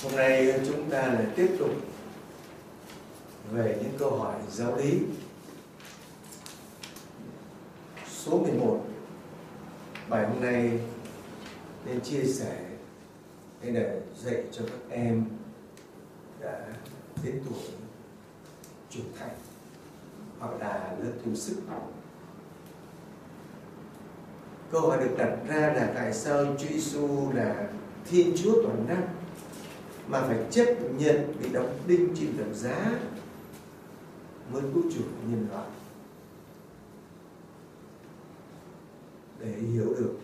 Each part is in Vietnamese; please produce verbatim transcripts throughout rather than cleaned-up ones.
Hôm nay chúng ta lại tiếp tục về những câu hỏi giáo lý. Số mười một. Bài hôm nay nên chia sẻ hay để dạy cho các em đã đến tuổi trưởng thành hoặc là lớp thiếu sức. Câu hỏi được đặt ra là tại sao Chúa Giêsu là Thiên Chúa toàn năng mà phải chấp nhận bị đóng đinh trên thập giá mới cứu chuộc nhân loại? Để hiểu được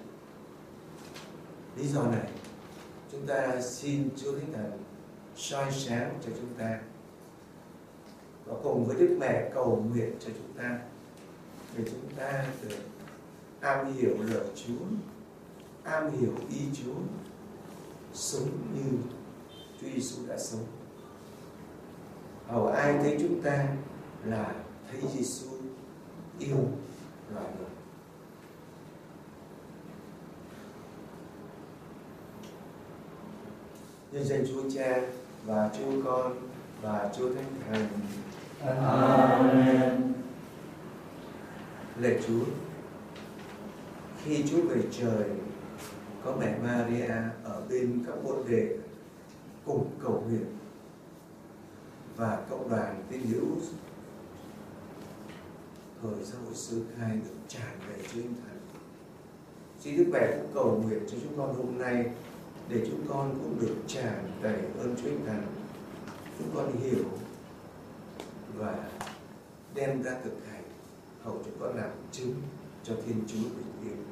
lý do này, chúng ta xin Chúa Thánh Thần soi sáng cho chúng ta và cùng với Đức Mẹ cầu nguyện cho chúng ta để chúng ta được am hiểu lời Chúa, am hiểu ý Chúa, sống như Chúa Giêsu đã sống. Hầu ai thấy chúng ta là thấy Giêsu yêu loài người. Nhân danh Chúa Cha và Chúa Con và Chúa Thánh Thần. Amen. Lạy Chúa, khi Chúa về trời, có mẹ Maria ở bên các môn đệ cùng cầu nguyện và cộng đoàn tín hữu thời giáo hội sơ khai được tràn đầy Chúa Thánh Thần. Xin Đức Mẹ cũng cầu nguyện cho chúng con hôm nay để chúng con cũng được tràn đầy ơn Chúa Thánh Thần. Chúng con hiểu và đem ra thực hành, hầu chúng con làm chứng cho Thiên Chúa bình yên.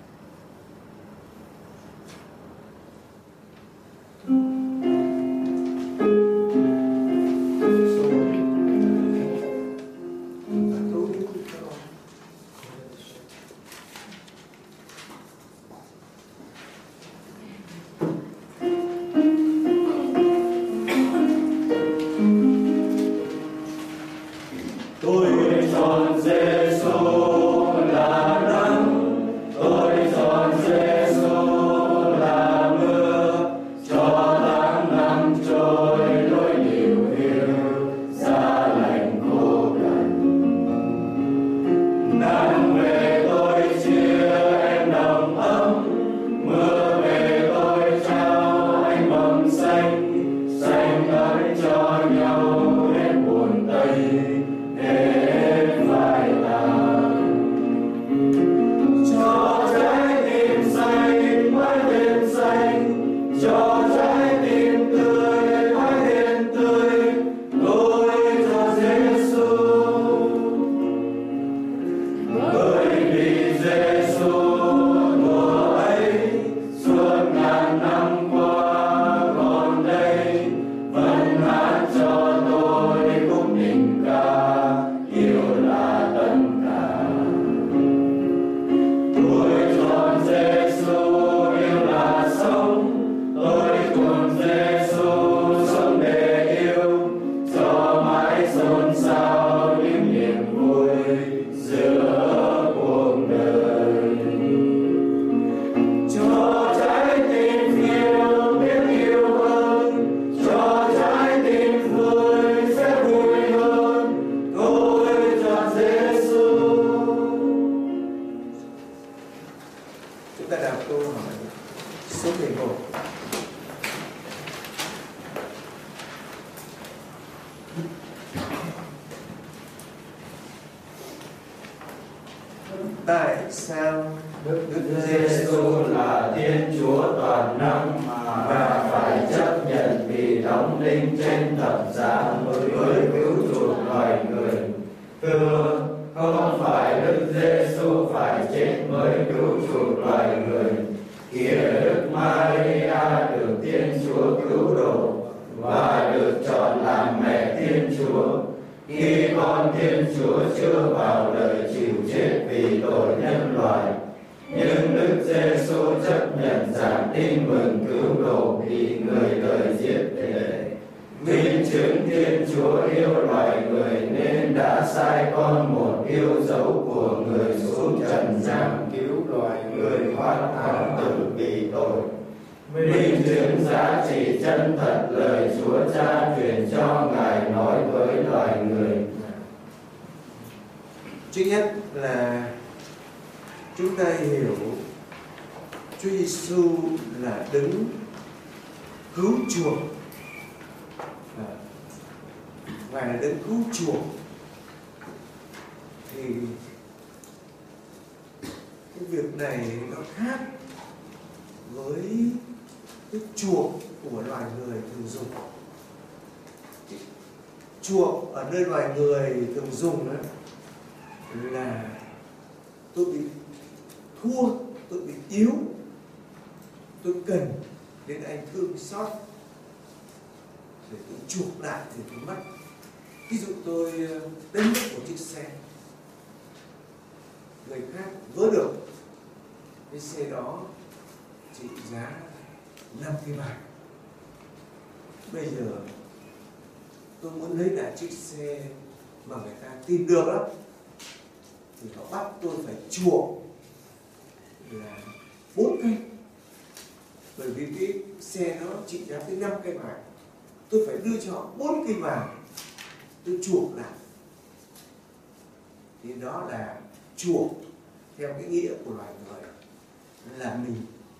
Tại sao Đức Giêsu là Thiên Chúa toàn năng mà phải chấp nhận bị đóng đinh trên thập giá mới cứu chuộc loài người? Thưa, không phải Đức Giêsu phải chết mới cứu chuộc loài người. Kìa, Đức Maria được Thiên Chúa cứu độ và được chọn làm mẹ Thiên Chúa. Khi con Thiên Chúa chưa vào đời chịu chết vì tội nhân loại, nhưng Đức Giêsu chấp nhận giảng tin mừng cứu độ bị người đời giết để minh chứng Thiên Chúa yêu loài người, nên đã sai con một yêu dấu của người xuống trần gian cứu loài người thoát thảm tử vì tội. minh chứng giá trị chân thật lời Chúa Cha truyền cho Ngài nói với loài người. Trước nhất là chúng ta hiểu Chúa Giêsu là đấng cứu chuộc, và là đấng cứu chuộc. Thì cái việc này nó khác với cái chuộc của loài người thường dùng. Cái chuộc ở nơi loài người thường dùng đó là tôi bị thua, tôi bị yếu, tôi cần đến anh thương xót để tôi chuộc lại thì tôi mất. Ví dụ tôi đánh mất một chiếc xe, người khác vớ được cái xe đó trị giá năm cái bạc. Bây giờ tôi muốn lấy lại chiếc xe mà người ta tìm được đó, thì họ bắt tôi phải chuộc là bốn cây, bởi vì cái xe nó trị giá tới năm cây vàng, tôi phải đưa cho họ bốn cây vàng, tôi chuộc lại. Thì đó là chuộc theo cái nghĩa của loài người, là mình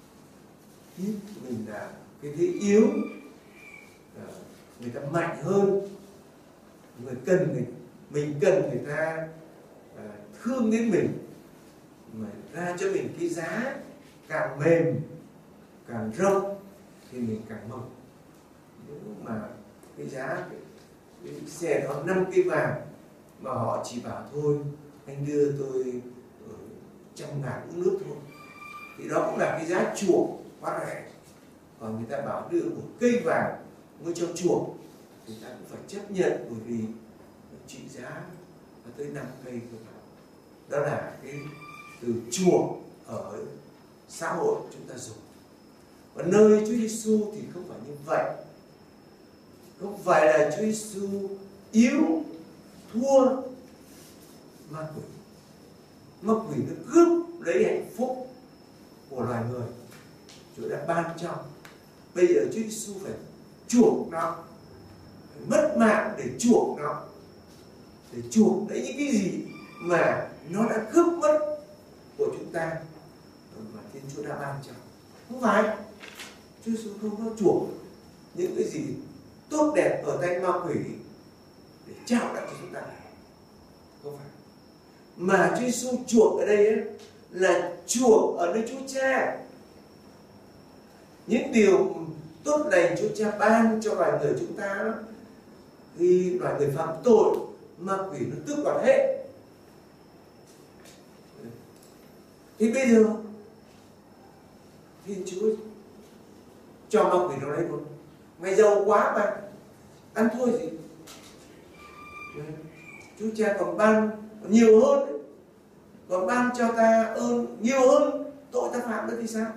mình là cái thế yếu, người ta mạnh hơn, người cần mình mình cần người ta thương đến mình, mà ra cho mình cái giá càng mềm càng rộng thì mình càng mong. Nếu mà cái giá cái, cái xe đó năm cây vàng mà họ chỉ bảo thôi anh đưa tôi trăm ngàn uống nước thôi, thì đó cũng là cái giá chuộc quá rẻ. Còn người ta bảo đưa một cây vàng mới cho chuộc thì ta cũng phải chấp nhận, bởi vì trị giá tới năm cây cơ bản. Đó là cái từ chuộc ở xã hội chúng ta dùng. Và nơi Chúa Giêsu thì không phải như vậy. Không phải là Chúa Giêsu yếu, thua ma quỷ. Ma quỷ nó cướp lấy hạnh phúc của loài người, Chúa đã ban cho. Bây giờ Chúa Giêsu phải chuộc nó, phải mất mạng để chuộc nó, để chuộc lấy những cái gì mà nó đã cướp mất của chúng ta mà Thiên Chúa đã ban cho. Không phải Chúa Giêsu không có chuộc những cái gì tốt đẹp ở tay ma quỷ để trao lại cho chúng ta, không phải. Mà Chúa Giêsu chuộc ở đây ấy, là chuộc ở nơi Chúa Cha. Những điều tốt lành Chúa Cha ban cho loài người chúng ta, khi loài người phạm tội, ma quỷ nó tước đoạt hết. Thì bây giờ Thiên Chúa cho ma quỷ nó lấy luôn. Mày giàu quá mà, ăn thôi gì. Chúa Cha còn ban còn nhiều hơn đấy. Còn ban cho ta ơn nhiều hơn tội ta phạm nữa thì sao?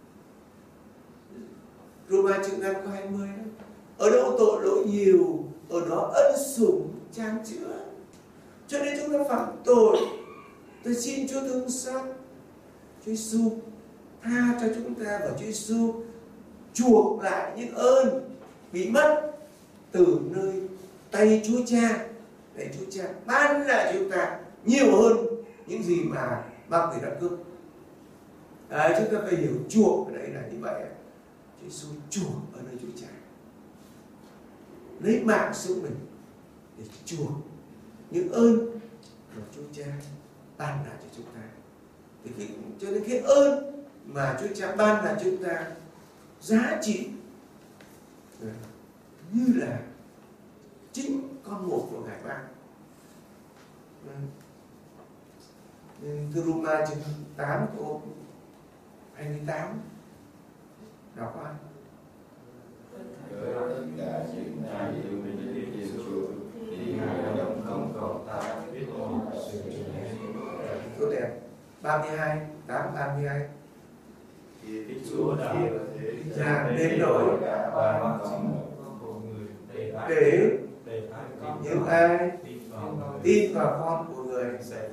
Roma chương năm câu hai mươi đó. Ở đâu tội lỗi nhiều, ở đó ân sủng chan chứa. Cho nên chúng ta phạm tội, tôi xin Chúa thương xót. Chúa Giêsu tha cho chúng ta, và Chúa Giêsu chuộc lại những ơn bị mất từ nơi tay Chúa Cha, để Chúa Cha ban lại cho chúng ta nhiều hơn những gì mà ma quỷ đã cướp. Đấy, chúng ta phải hiểu chuộc ở đây là như vậy. Chúa Giêsu chuộc ở nơi Chúa Cha, lấy mạng sống mình để chuộc những ơn mà Chúa Cha ban lại cho chúng ta. Thì cái, cho nên cái ơn mà Chúa Cha ban lại cho chúng ta giá trị như là chính con một của Ngài ban. Thư Roma chương tám câu hai mươi tám đọc qua. Với tất cả những ai yêu mình biết yêu Chúa thì Ngài đồng không còn ta biết ơn sự tốt đẹp. ba mươi hai, tám ba mươi hai. Thì Chúa đã Chàng đến nỗi và để những ai tin vào con của người sẽ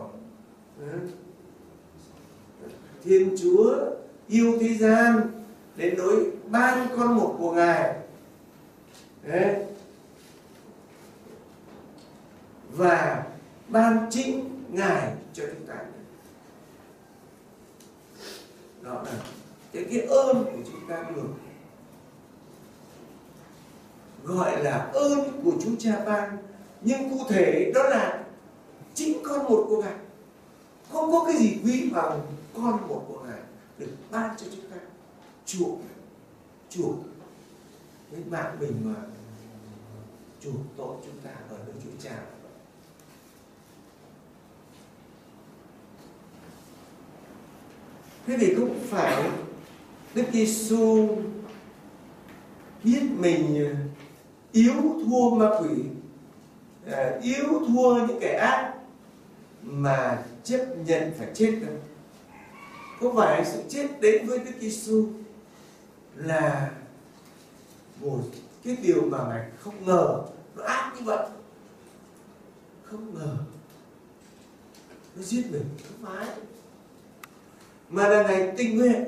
Thiên Chúa yêu thế gian đến nỗi ban con một của Ngài. Đấy. Và ban chính Ngài cho chúng ta. Đó là cái, cái ơn của chúng ta được gọi là ơn của Chúa Cha ban. Nhưng cụ thể đó là chính con một của Ngài. Không có cái gì quý bằng con một của Ngài được ban cho chúng ta. Chuộc, chuộc cái mạng mình mà chuộc tội chúng ta ở nơi Chúa Cha. Thế thì cũng phải Đức Giêsu biết mình yếu thua ma quỷ, yếu thua những kẻ ác mà chấp nhận phải chết đâu. Không phải sự chết đến với Đức Giêsu là một cái điều mà Ngài không ngờ nó ác như vậy. Không ngờ nó giết mình, không phải, mà là Ngài tình nguyện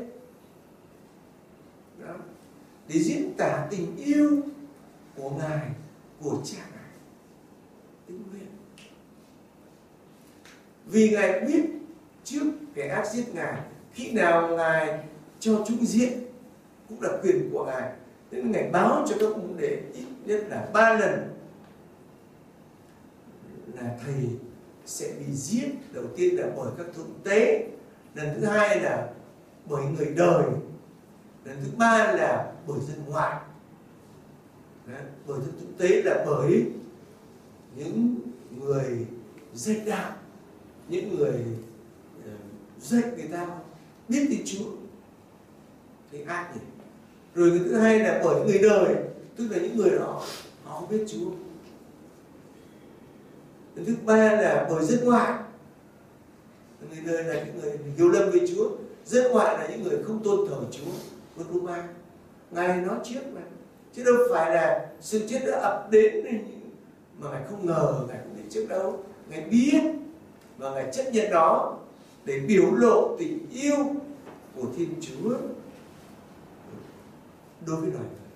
đó, để diễn tả tình yêu của Ngài, của Cha Ngài. Tình nguyện vì Ngài biết trước kẻ ác giết Ngài, khi nào Ngài cho chúng giết cũng là quyền của Ngài. Nên Ngài báo cho các môn đệ ít nhất là ba lần là thầy sẽ bị giết. Đầu tiên là bởi các thượng tế, lần thứ hai là bởi người đời, lần thứ ba là bởi dân ngoại. Đấy, bởi dân thượng tế là bởi những người dạy đạo, những người dạy người ta biết tin Chúa thì ác nhỉ. Rồi cái thứ hai là bởi người đời, tức là những người đó họ không biết Chúa. Cái thứ ba là bởi dân ngoại. Người đời là những người hiểu lầm về Chúa, dân ngoại là những người không tôn thờ Chúa. Quân Roma Ngài nói trước mà, chứ đâu phải là sự chết đã ập đến mà Ngài không ngờ, Ngài không biết trước đâu. Ngài biết và Ngài chấp nhận đó để biểu lộ tình yêu của Thiên Chúa đối với loài người.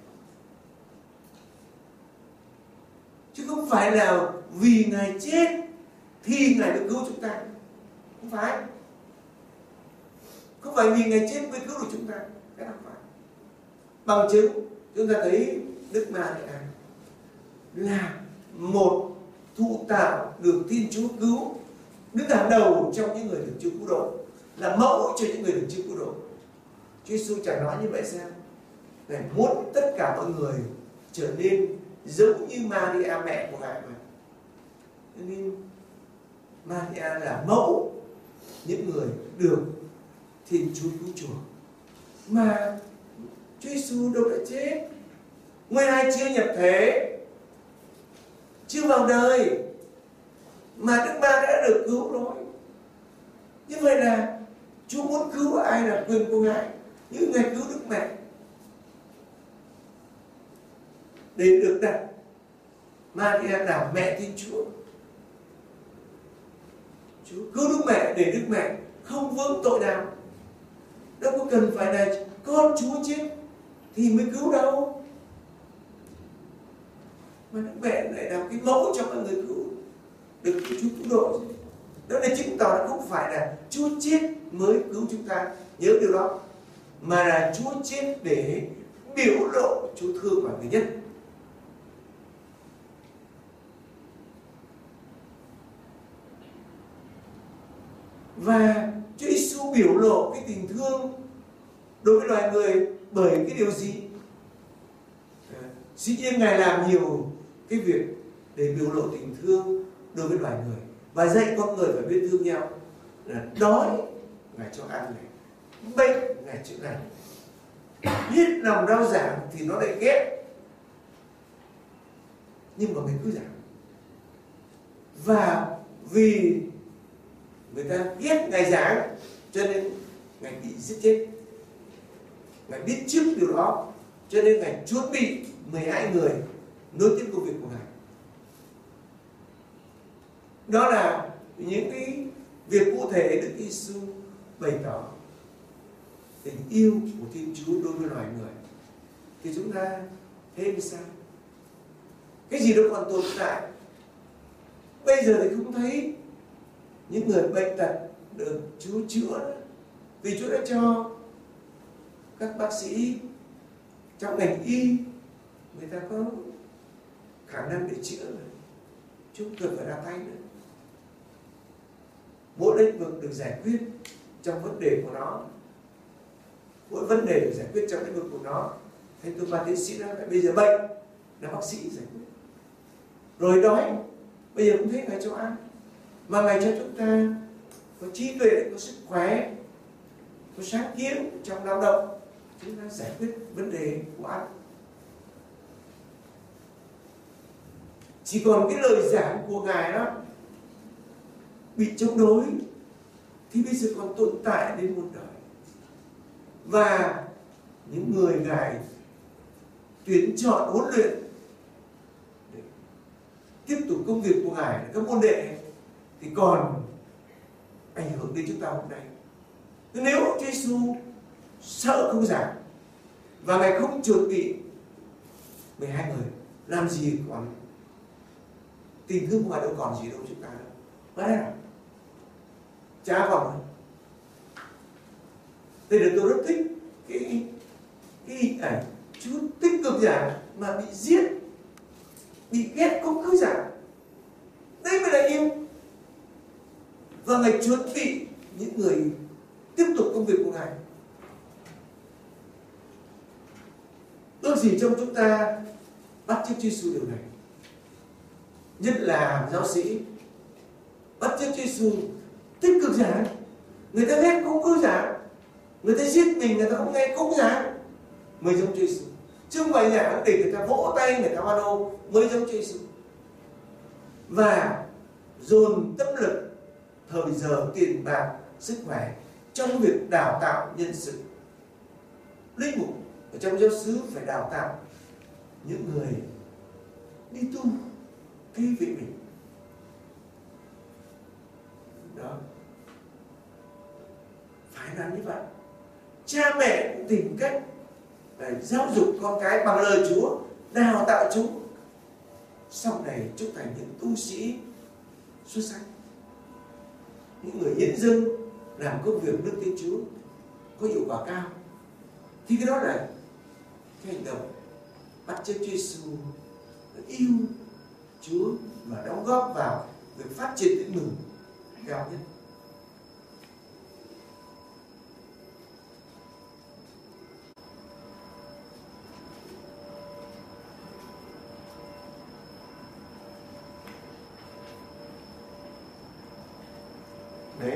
Chứ không phải là vì Ngài chết thì Ngài được cứu chúng ta. Không phải. Không phải vì Ngài chết mới cứu được chúng ta. Cái đó không phải. Bằng chứng chúng ta thấy Đức Maria là một thụ tạo được Thiên Chúa cứu, đứng hàng đầu trong những người được Chúa cứu độ, là mẫu cho những người được Chúa cứu độ. Chúa Giêsu chẳng nói như vậy sao? Ngài muốn tất cả mọi người trở nên giống như Maria mẹ của Ngài mà. Nên Maria là mẫu những người được Thiên Chúa cứu chuộc. Mà Chúa Giêsu đâu đã chết, nguyên lai chưa nhập thể, chưa vào đời mà Đức Maria đã được cứu rồi. Như vậy là Chúa muốn cứu ai là quyền của Ngài, như Ngài cứu Đức Mẹ để được đặt Maria là mẹ Thiên Chúa. Chúa cứu Đức Mẹ để Đức Mẹ không vướng tội nào. Đâu có cần phải là con Chúa chết thì mới cứu đâu, mà Đức Mẹ lại là cái mẫu cho mọi người cứu được Chúa cứu độ. Đó là chứng tỏ là không phải là Chúa chết mới cứu chúng ta, nhớ điều đó, mà là Chúa chết để biểu lộ Chúa thương vào người nhất. Và Chúa Giêsu biểu lộ cái tình thương đối với loài người bởi cái điều gì? Dĩ nhiên Ngài làm nhiều cái việc để biểu lộ tình thương đối với loài người và dạy con người phải biết thương nhau. Là đói Ngài cho ăn này, bệnh Ngài chữa lành, hết lòng đau giảng thì nó lại ghét, nhưng mà Ngài cứ giảng. Và vì người ta ghét Ngài giảng cho nên Ngài bị giết chết. Ngài biết trước điều đó cho nên Ngài chuẩn bị mười hai người nối tiếp công việc của Ngài. Đó là những cái việc cụ thể Đức Giêsu bày tỏ. tình yêu của Thiên Chúa đối với loài người, thì chúng ta thêm sao? Cái gì đó còn tồn tại. Bây giờ thì không thấy những người bệnh tật được Chúa chữa, vì Chúa đã cho các bác sĩ trong ngành y người ta có khả năng để chữa rồi, chúng cần phải ra tay nữa. Mỗi lĩnh vực được giải quyết trong vấn đề của nó, mỗi vấn đề được giải quyết trong lĩnh vực của nó. Thế tôi ban tiến sĩ nói bây giờ bệnh là bác sĩ giải quyết, rồi đói bây giờ cũng thấy Ngài cho ăn, mà Ngài cho chúng ta có trí tuệ, có sức khỏe, có sáng kiến trong lao động, chúng ta giải quyết vấn đề của ăn. Chỉ còn cái lời giảng của Ngài đó bị chống đối thì bây giờ còn tồn tại đến muôn đời. Và những người Ngài tuyển chọn huấn luyện để tiếp tục công việc của Ngài, các môn đệ thì còn ảnh hưởng đến chúng ta hôm nay. Nếu Chúa Giêsu sợ không giảng và Ngài không chuẩn bị mười hai người, làm gì còn tình thương của Ngài đâu còn gì đâu chúng ta đâu. Đấy à? Chả còn đâu. Đây là tôi rất thích cái cái hình ảnh Chúa tích cực giảng mà bị giết, bị ghét không cứ giảng. Đây mới là yêu. Và Ngài chuẩn bị những người tiếp tục công việc của Ngài. Ước gì trong chúng ta bắt chước Chúa Giêsu điều này, nhất là giáo sĩ bắt chước Chúa Giêsu tích cực giảng. Người ta ghét không cứ giảng, người ta giết mình người ta không nghe cũng giảng, mới giống Chúa Giêsu. Chứ không phải giảng để người ta vỗ tay, người ta hoan hô mới giống Chúa Giêsu. Và dồn tâm lực, thời giờ, tiền bạc, sức khỏe trong việc đào tạo nhân sự. Linh mục ở trong giáo xứ phải đào tạo những người đi tu kế vị mình. Đó, phải làm như vậy. Cha mẹ cũng tìm cách để giáo dục con cái bằng lời Chúa, đào tạo chúng sau này trở thành những tu sĩ xuất sắc, những người hiến dâng làm công việc nước Thiên Chúa có hiệu quả cao. Thì cái đó là cái hành động bắt chước Chúa Giêsu, yêu Chúa và đóng góp vào việc phát triển tin mừng cao nhất. Đấy.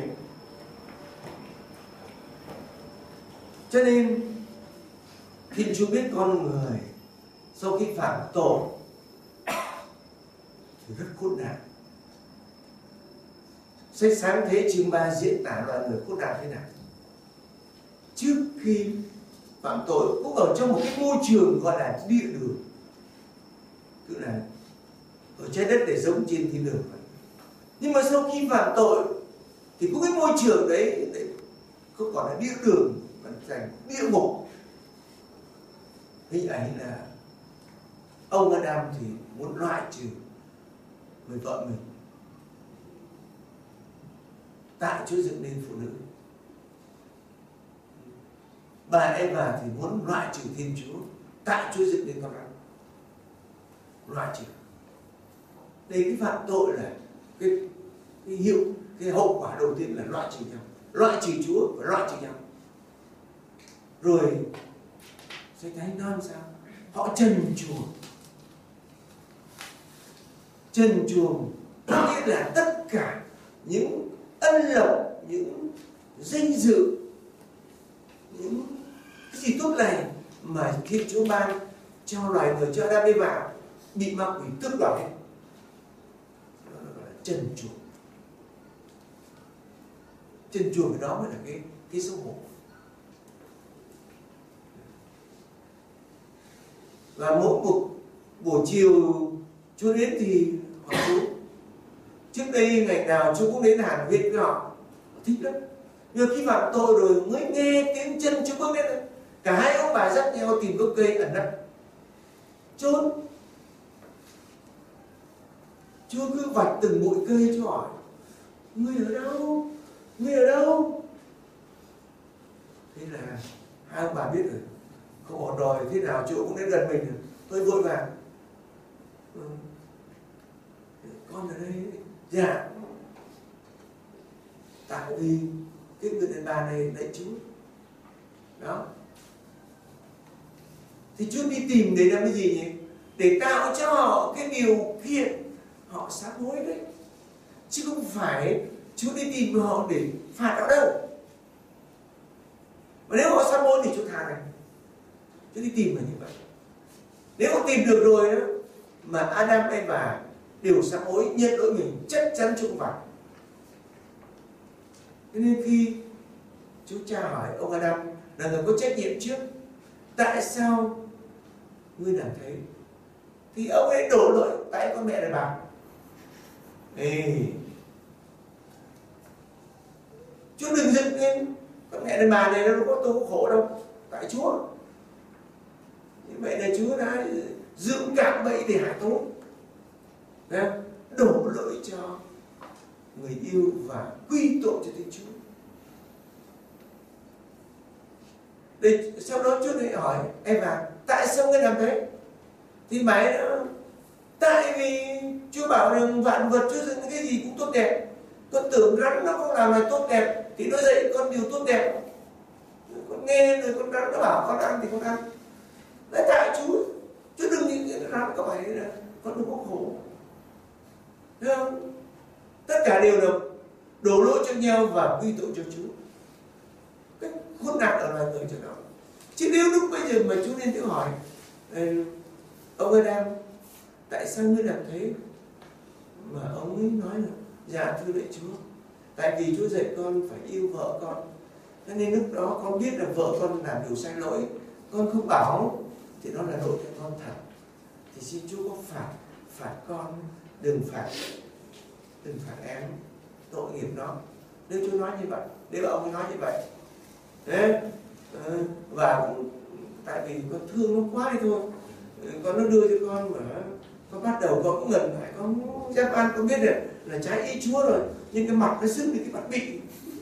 Cho nên Thiên Chúa biết con người sau khi phạm tội thì rất khốn nạn. Sách Sáng Thế chương ba diễn tả loài người khốn nạn thế nào. Trước khi phạm tội cũng ở trong một cái môi trường gọi là địa đường, tức là ở trái đất để giống trên thiên đường. Nhưng mà sau khi phạm tội thì có cái môi trường đấy, đấy không còn là địa đường mà thành địa ngục. Hình ảnh là ông Adam thì muốn loại trừ người vợ mình, tại Chúa dựng nên phụ nữ. Bà Eva thì muốn loại trừ Thiên Chúa, tại Chúa dựng nên con rắn. Loại trừ. Đây cái phạm tội là cái, cái hiệu cái hậu quả đầu tiên là loại trừ nhau, loại trừ Chúa và loại trừ nhau. Rồi Sách Thánh nói sao? Họ trần truồng. Trần truồng có nghĩa là tất cả những ân lộc, những danh dự, những cái gì tốt lành mà khi Chúa ban cho loài người, cho Adam Eva bị ma quỷ tước đoạt hết. Đó là gọi là trần truồng. Trần truồng đó mới là cái cái xấu hổ. Và mỗi một buổi chiều Chúa đến thì hỏi Chúa. Trước đây ngày nào Chúa cũng đến Hàn Việt với họ, họ thích lắm. Nhưng khi phạm tội rồi mới nghe tiếng chân Chúa bước đến, cả hai ông bà dắt nhau tìm gốc cây ẩn nấp trốn. Chúa cứ vạch từng bụi cây, Chúa hỏi: ngươi ở đâu? Ngươi ở đâu? Thế là hai ông bà biết rồi, không ổn rồi, thế nào Chúa cũng đến gần mình rồi. Tôi vội vàng: ừ, con ở đây. Dạ. Tại vì cái người đàn bà này lạy Chúa. Đó. Thì Chúa đi tìm để làm cái gì nhỉ? Để tạo cho họ cái điều kiện họ sám hối đấy, chứ không phải Chúa đi tìm họ để phạt họ đâu. Mà nếu họ sám hối thì Chúa tha này. Chúa đi tìm là như vậy. Nếu không tìm được rồi đó, mà Adam hay Eva đều sám hối nhận lỗi mình, chắc chắn Chúa không phạt. Cho nên khi Chúa cha hỏi ông Adam là người có trách nhiệm trước, tại sao ngươi làm thế, thì ông ấy đổ lỗi tại con mẹ đàn bà. Ê, Chúa đừng dựng lên con mẹ đàn bà này, nó có tôi có khổ đâu, tại Chúa. Như vậy là Chúa đã dựng cạm bẫy để hại tôi, đổ lỗi cho người yêu và quy tội cho Thiên Chúa. Để sau đó Chúa lại hỏi Eva: tại sao ngươi làm thế? Thì bà ấy nói: tại vì Chúa bảo rằng vạn vật Chúa dựng cái gì cũng tốt đẹp. Con tưởng rắn nó không làm là tốt đẹp thì nó dạy con điều tốt đẹp. Con nghe rồi con rắn nó bảo con ăn thì con ăn. Đấy, tại Chúa. Chúa đừng nhìn cái rắn các bạn ấy là con đừng có khổ. Thấy không? Tất cả đều là đổ lỗi cho nhau và quy tội cho Chúa. Cái khốn nạn ở loài người cho nó. Chứ nếu lúc bây giờ mà Chúa nên tự hỏi: ông Adam, tại sao ngươi làm thế? Mà ông ấy nói là: dạ thưa lạy Chúa, tại vì Chúa dạy con phải yêu vợ con, cho nên lúc đó con biết là vợ con làm điều sai lỗi, con không bảo thì nó là lỗi của con thật. Thì xin Chúa có phạt phạt con, đừng phạt đừng phạt em, tội nghiệp nó. Nếu Chúa nói như vậy, nếu ông ấy nói như vậy, đấy, và tại vì con thương nó quá đi thôi, con nó đưa cho con mà con bắt đầu con cũng ngần lại, con dám ăn, con biết được là trái ý Chúa rồi, nhưng cái mặt nó sưng thì cái mặt bị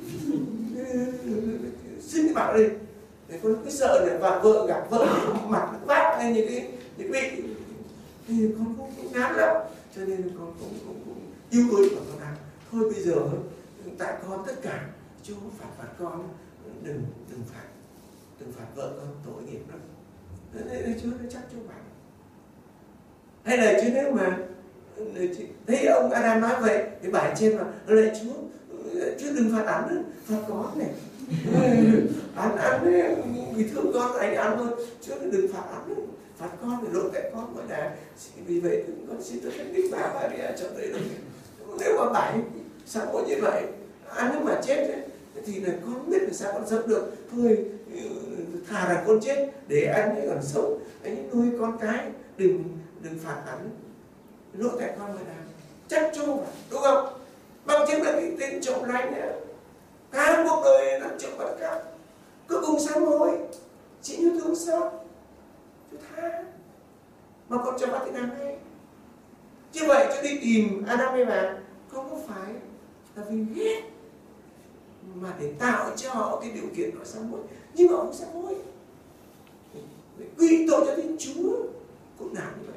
sưng cái mặt lên, để con cứ sợ là và vợ gặp vợ mặt nó vác lên như cái những bị, thì con cũng, cũng ngán lắm, cho nên con cũng cũng, cũng yêu đuối của con ăn. Thôi bây giờ tại con tất cả Chúa phạt phạt con, đừng đừng phạt đừng phạt vợ con, tội nghiệp lắm. Nên Chúa nó chắc Chúa bảo. Hay là chứ nếu mà thấy ông Adam nói vậy thì bài trên mà lạy Chúa, Chúa đừng phạt ăn, phạt con này, ăn ăn vì thương con anh ăn thôi, Chúa đừng phạt ăn, phạt con thì lỗi tại con gọi là. Vì vậy con xin tôi khánh định bà bà đi cho tới được. Nếu mà bài sao có như vậy ăn nếu mà chết ấy, thì là con không biết là sao con sống được. Thôi thà là con chết để anh ấy còn sống, anh ấy nuôi con cái, đừng đừng phạt hắn, lỗi tại con mà làm, chắc Chúa mà, đúng không? Bằng chứng là cái tên trộm lành này, cả cuộc đời làm trộm bắt cắp, cuối cùng sám hối, chỉ như thương xót, Chúa tha, mà con cho bắt thì làm ngay. Như vậy Chúa đi tìm Adam hay bà không có phải là vì ghét, mà để tạo cho họ cái điều kiện họ sám hối, nhưng họ không sám hối, để quy tội cho Thiên Chúa cũng làm như vậy.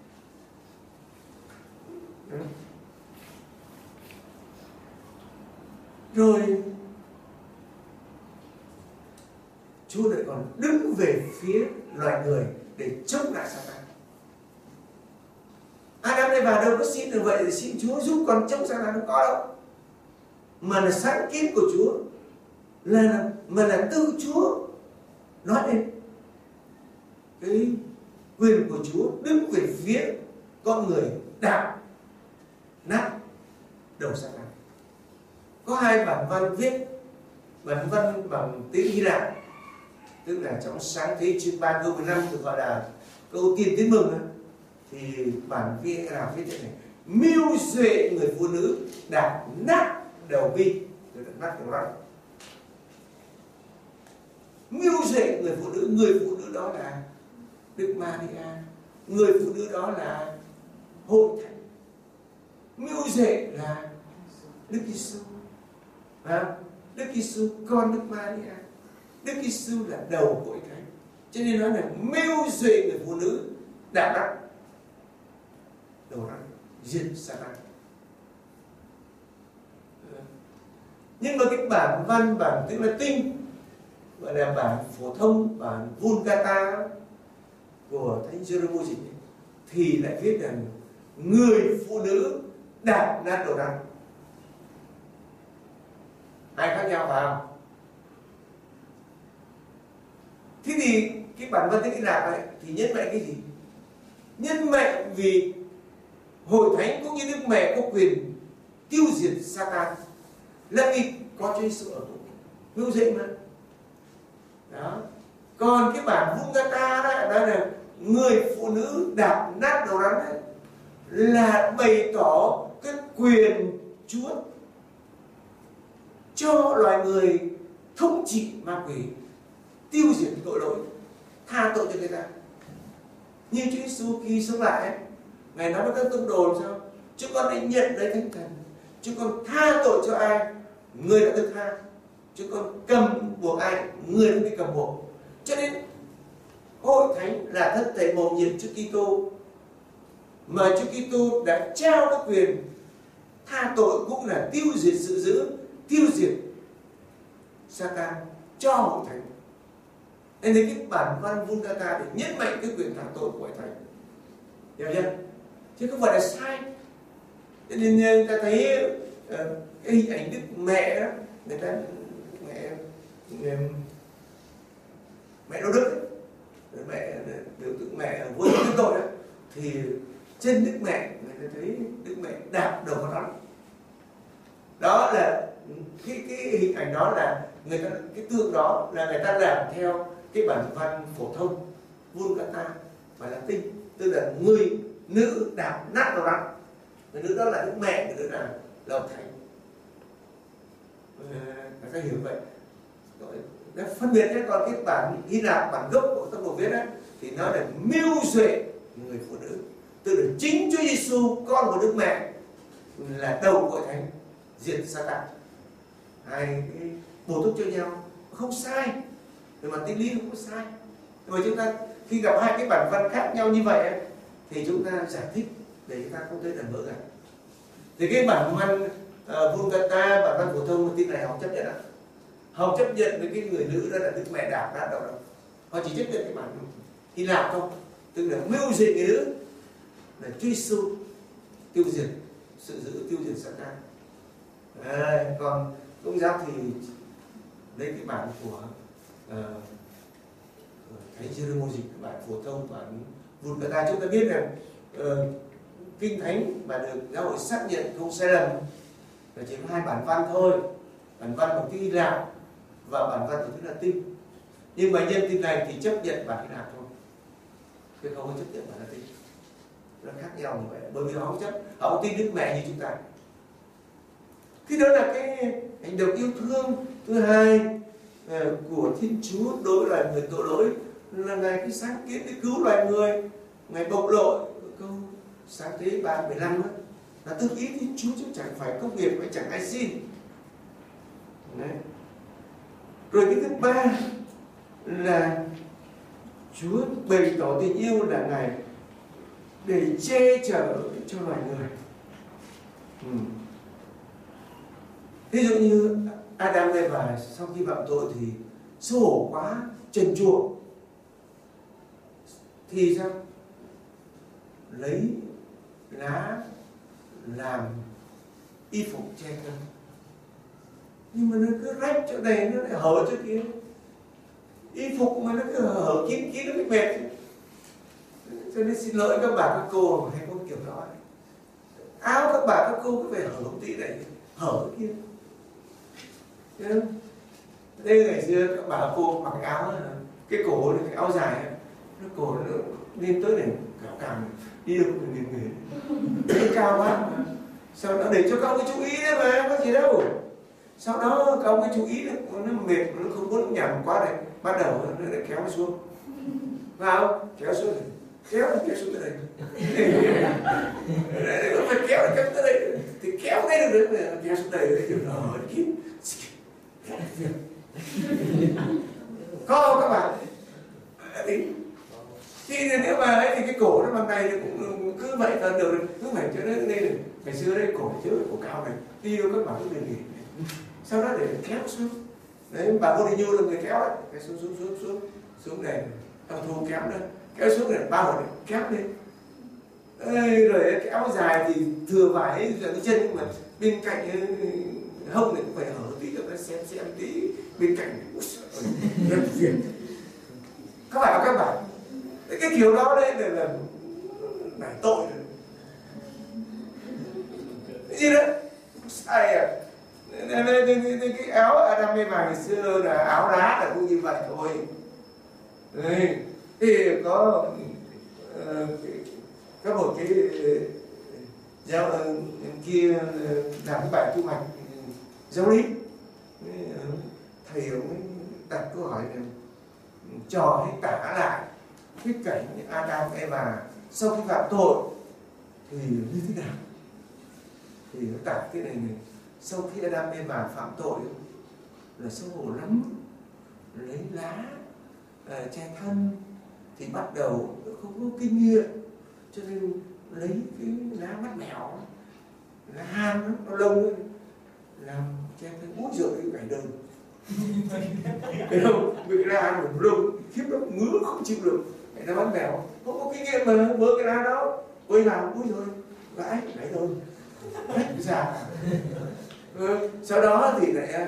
Đó. Rồi Chúa lại còn đứng về phía loài người để chống lại Sa-tan. Adam này vào đâu có xin được vậy để xin Chúa giúp con chống Sa-tan, không có đâu, mà là sáng kiến của Chúa, là mà là tự Chúa nói lên cái quyền của Chúa, đứng về phía con người đạp nát đầu Sa-tan. Có hai bản văn viết, bản văn bằng tiếng Hy Lạp, tức là trong Sáng Thế chương ba câu mười lăm được gọi là câu tiên tiến mừng đó. Thì bản viết là viết thế này: mưu duệ người phụ nữ đạp nát đầu Vi, rồi đạp nát đầu rắn. mưu duệ người phụ nữ. Người phụ nữ đó là Đức Maria, người phụ nữ đó là Hội Thánh, mưu duệ là Đức Giêsu, à, Đức Giêsu con Đức Maria. Đức Giêsu là đầu Hội Thánh, cho nên nói là mưu duệ người phụ nữ đạp đắc đầu rắn diệt Satan. Nhưng mà cái bản văn, bản tiếng Latin gọi là bản phổ thông, bản Vulgata của Thánh Giêrônômô Dịch thì lại viết rằng người phụ nữ đạp nát đầu rắn. Hai khác nhau phải không? Thế thì cái bản văn tiếng Hy Lạp này thì nhấn mạnh cái gì? Nhấn mạnh vì Hội Thánh cũng như Đức Mẹ có quyền tiêu diệt Satan là vì có Chúa Giêsu ở cùng, mưu duệ mà. Đó. Còn cái bản Vulgata đó, đó là người phụ nữ đạp nát đầu rắn đấy, là bày tỏ cái quyền Chúa cho loài người thống trị ma quỷ, tiêu diệt tội lỗi, tha tội cho người ta. Như Chúa Giêsu khi sống lại ấy, Ngài nói với các tông đồ sao? Chúng con hãy nhận lấy Thánh Thần, chúng con tha tội cho ai, người đã được tha. Chúng con cầm buộc ai, người đã bị cầm buộc. Cho nên Hội Thánh là thân thể mầu nhiệm Chúa Kitô, mà Chúa Kitô đã trao cái quyền tha tội cũng là tiêu diệt sự dữ, tiêu diệt Satan cho Hội Thánh. Nên đến cái bản văn Vulgata để nhấn mạnh cái quyền tha tội của Hội Thánh, hiểu chưa? Chứ không phải là sai. Cho nên người ta thấy uh, cái hình ảnh Đức Mẹ đó, người ta mẹ mẹ, mẹ Đô Đức ấy, mẹ biểu tượng mẹ vô cái tội đó, thì trên Đức Mẹ người ta thấy Đức Mẹ đạp đầu con rắn. Đó là cái cái hình ảnh đó là người ta, cái tượng đó là người ta làm theo cái bản văn phổ thông Vulgata và Latin, tức là người nữ đạp nát đầu rắn. Người nữ đó là Đức Mẹ, người nữ là Lão Thánh. Người ta hiểu vậy. Đã phân biệt nhé. Còn cái bản Hy Lạp, bản gốc của Tông Đồ viết ấy, thì nó là mưu duệ người phụ nữ, tức là chính Chúa Giêsu con của Đức Mẹ là đầu của Hội Thánh, diệt Satan. Hai cái bổ túc cho nhau không sai, nhưng mà tín lý không có sai. Nhưng mà chúng ta khi gặp hai cái bản văn khác nhau như vậy ấy, thì chúng ta giải thích để chúng ta không thấy là vỡ gạt. Thì cái bản văn uh, Vulgata, bản văn phổ thông tin này họ chấp nhận ạ. Họ chấp nhận với cái người nữ đó là Đức Mẹ đạp nát đầu đâu. Họ chỉ chấp nhận cái bản Hy Lạp không, tức là mưu diệt người nữ là Chúa Giêsu tiêu diệt sự dữ, tiêu diệt Satan. À, còn Công giáo thì lấy cái bản của uh, Thánh Giêrônômô Dịch, bản phổ thông, bản Vulgata. Chúng ta biết rằng uh, Kinh Thánh mà được giáo hội xác nhận không sai lầm là chỉ có hai bản văn thôi, bản văn bằng tiếng Hy Lạp và bản văn bằng tiếng Latin. Nhưng mà nhân tin này thì chấp nhận bản Hy Lạp thôi, chứ không có chấp nhận bản Latin. Nó khác nhau như vậy, bởi vì họ không chấp, họ không tin Đức Mẹ như chúng ta. Thì đó là cái hành động yêu thương thứ hai uh, của Thiên Chúa đối với loài người tội lỗi, là Ngài cái sáng kiến để cứu loài người. Ngài bộc lộ câu Sáng Thế ba mười lăm đó, là tự ý Thiên Chúa chứ chẳng phải công nghiệp hay chẳng ai xin. Đấy. Rồi cái thứ ba là Chúa bày tỏ tình yêu là Ngài để che chở cho loài người. Ừ. Ví dụ như Adam và Eva sau khi phạm tội thì xấu hổ quá, trần truồng, thì sao? Lấy lá làm y phục che thân, nhưng mà nó cứ rách chỗ này, nó lại hở chỗ kia. Y phục mà nó cứ hở kín kín, nó bị mệt. Cho nên xin lỗi các bà các cô hay có kiểu đó này. Áo các bà các cô cứ phải hở một tí này, hở kia. Đây ngày xưa các bà các cô mặc áo, cái cổ này, cái áo dài, nó cổ nó lên tới này, cào cào đi được người người nó cao quá. Sau đó để cho các ông chú ý đấy mà, có gì đâu. Sau đó các ông chú ý được, nó mệt, nó không không muốn nhầm quá này, bắt đầu nó lại kéo xuống, vào không? Kéo xuống này. Kéo kéo xuống tới đây, nó phải kéo kéo tới đây thì kéo ngay được nữa, kéo xuống đây để rồi nó kín việc có không các bạn? Thì, thì nếu mà ấy thì cái cổ nó bằng này cũng cứ vậy là được, cứ phải cho nên đây này, ngày xưa đây cổ chứa cổ cao này, đi đâu các bạn cứ đền nghỉ, sau đó để kéo xuống, đấy bà Vô Đình Nhu là người kéo ấy, kéo xuống xuống xuống xuống xuống này, ông Thu kéo lên. Kéo xuống này, bao này, kéo lên. Ê, rồi kéo dài thì thừa vải rồi cái chân, nhưng mà bên cạnh hông này cũng phải hở tí cho nó xem xem tí bên cạnh. Rất phiền. Các bạn các bạn, cái kiểu đó đấy là là phải tội rồi. Cái gì đó? Sai à? Cái áo Adam Eva ngày xưa là áo đá là cũng như vậy thôi. Đấy. Thì có uh, có một cái giáo uh, kia uh, làm cái bài thu hoạch uh, giáo lý, uh, thầy ông ấy đặt câu hỏi là trò hay tả lại cái cảnh Adam Eva sau khi phạm tội thì như thế nào, thì nó tả cái này này: sau khi Adam Eva phạm tội là xấu hổ lắm, lấy lá uh, che thân thì bắt đầu không có kinh nghiệm, cho nên lấy cái lá mắt mèo, lá ham nó lông ấy, làm che thân. Úi giời cái cảnh đơn cái đâu bị lá ham một lông khiếp lắm, ngứa không chịu được, cái lá mắt mèo không có kinh nghiệm mà bơ cái lá đó bơi vào, úi giời vãi đấy thôi hết ra. Ừ, sau đó thì lại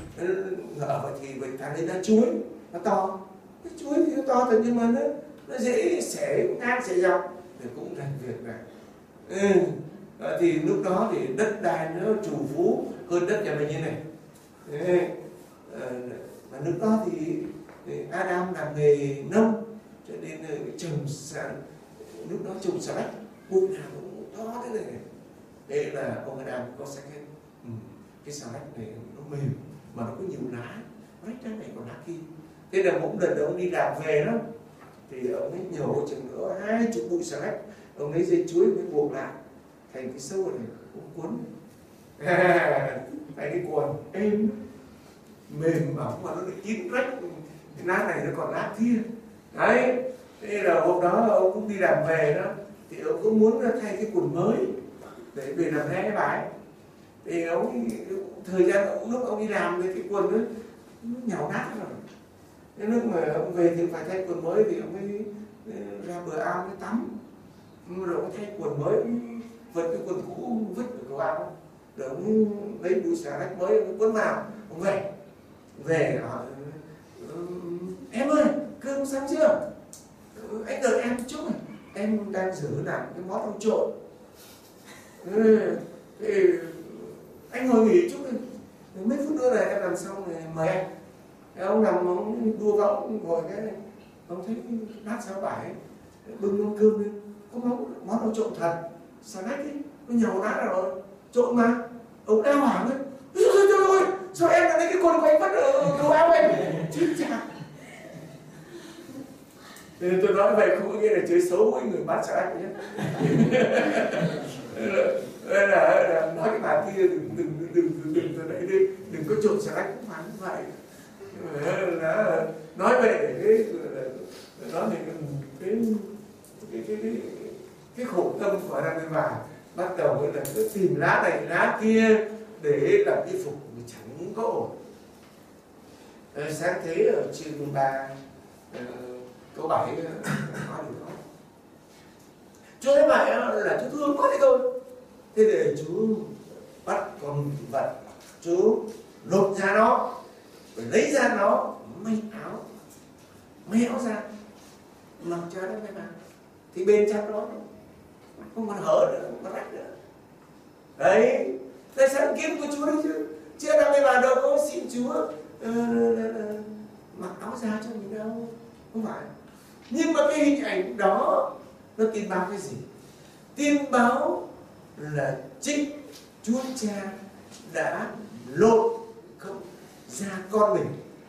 ở thì vậy ta lấy lá chuối nó to, cái chuối thì nó to thật nhưng mà nó nó dễ xẻ ngang xẻ dọc thì cũng thành việc này. Ừ. À, thì lúc đó thì đất đai nó chủ phú hơn đất nhà mình như này. Ừ. À, và lúc đó thì, thì Adam làm nghề nông cho nên trồng sản, lúc đó trồng xà lách bụi nào cũng to thế này. Đây là ông Adam có sách hết. Ừ. Cái xà lách này nó mềm mà nó có nhiều lá, rách trái này còn lá kia. Thế là một lần ông đi làm về đó thì ông ấy nhổ chừng nữa hai chục bụi xà lách, ông lấy dây chuối mới buộc lại thành cái sâu này, cũng cuốn thành cái quần êm mềm mỏng mà nó lại kín rách, cái lá này nó còn lá kia đấy. Thế là hôm đó ông cũng đi làm về đó thì ông cũng muốn thay cái quần mới để về làm hai cái bài. Thì ông thời gian ông, lúc ông đi làm thì cái quần đó nó nhàu nát rồi. Đến lúc mà ông về thì phải thay quần mới thì ông mới ra bờ ao mới tắm, rồi ông thay quần mới, vứt cái quần cũ vứt ở cầu ao, rồi ông lấy bụi xà lách mới ông quấn vào, ông về về hỏi em ơi cơm xong chưa, anh đợi em chút này, em đang rửa làm cái món ông trộn. Ừ, thì anh ngồi nghỉ chút đi, mấy phút nữa này em làm xong rồi mời anh. Ông nằm ông đua gọng ngồi cái này, ông thấy bát sao vải bưng món cơm lên, có món món ông trộn thật, xà lách ấy nó nhàu nát rồi, trộn mà. Ông đau hoảng ấy, trời ơi sao em lại lấy cái quần của anh vứt ở cầu áo em, chết chà. Nên tôi nói vậy không có nghĩa là chơi xấu với người bắt xà lách nhé. Đây là, là nói cái bà kia đừng đừng đừng đừng đừng từ đấy đi, đừng có trộn xà lách cũng phải như vậy. Là nói vậy để cái nói về cái cái cái cái cái khổ tâm của Adam Eva, bắt đầu là cứ tìm lá này lá kia để làm y phục mà chẳng có ổn. Sáng thế ở chương ba câu bảy nói điều đó. Chúa thấy vậy là Chúa thương quá đi thôi. Thế để Chúa bắt con vật, Chúa lột ra nó, rồi lấy ra nó, may áo, may áo ra, mặc cho nó cái nào, thì bên trong đó không còn hở nữa, không còn rách nữa. Đấy, tại sao kiếm của Chúa đấy chứ? Chứ đâu mấy bà đâu có xin Chúa uh, uh, uh, mặc áo ra cho mình đâu, không phải. Nhưng mà cái hình ảnh đó nó tin báo cái gì? Tin báo là chính Chúa Cha đã lột không ra con mình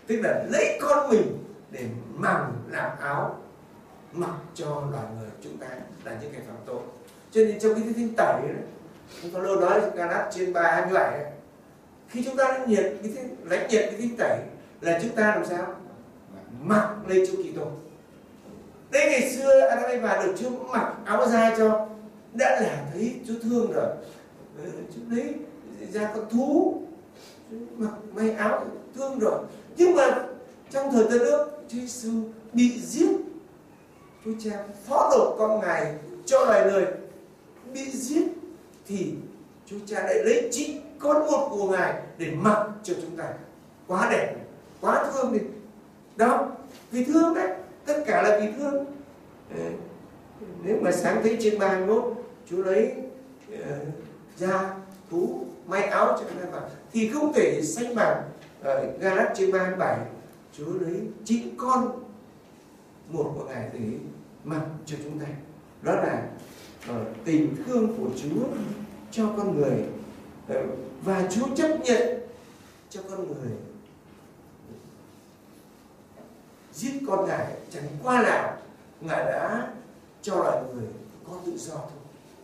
tức là lấy con mình để màng làm áo mặc cho loài người chúng ta là những kẻ phạm tội. Cho nên trong cái thánh tẩy ấy, chúng ta luôn nói Galatia trên ba hai mươi bảy, khi chúng ta lãnh nhiệt cái thánh, lãnh nhiệt cái thánh tẩy là chúng ta làm sao mặc lên Chúa Kitô. Đây ngày xưa Adam Eva được Chúa mặc áo da cho, đã là thấy Chúa thương rồi. Chúa lấy ra con thú, Chúa mặc may áo thương rồi. Nhưng mà trong thời Tân Ước, Chúa Giêsu bị giết, Chúa Cha phó nộp con Ngài cho loài người bị giết, thì Chúa Cha lại lấy chính con một của Ngài để mặc cho chúng ta. Quá đẹp, quá thương đi. Đó, vì thương đấy, tất cả là vì thương. Nếu mà sáng thế trên ba mươi mốt Chúa lấy uh, da thú may áo cho chúng ta, thì không thể sánh bằng uh, Galatia trên ba mươi bảy Chúa lấy chính con một của Ngài để mặc cho chúng ta. Đó là uh, tình thương của Chúa cho con người, uh, và Chúa chấp nhận cho con người giết con Ngài chẳng qua là Ngài đã cho loài người có tự do thôi.